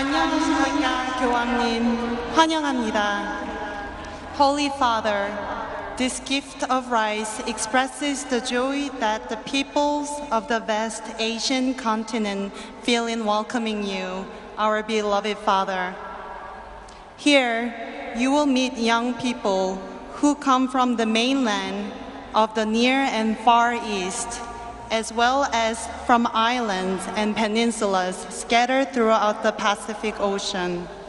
안녕하십니까, 교황님. 환영합니다. Holy Father, this gift of rice expresses the joy that the peoples of the vast Asian continent feel in welcoming you, our beloved Father. Here, you will meet young people who come from the mainland of the Near and Far East, as well as from islands and peninsulas scattered throughout the Pacific Ocean.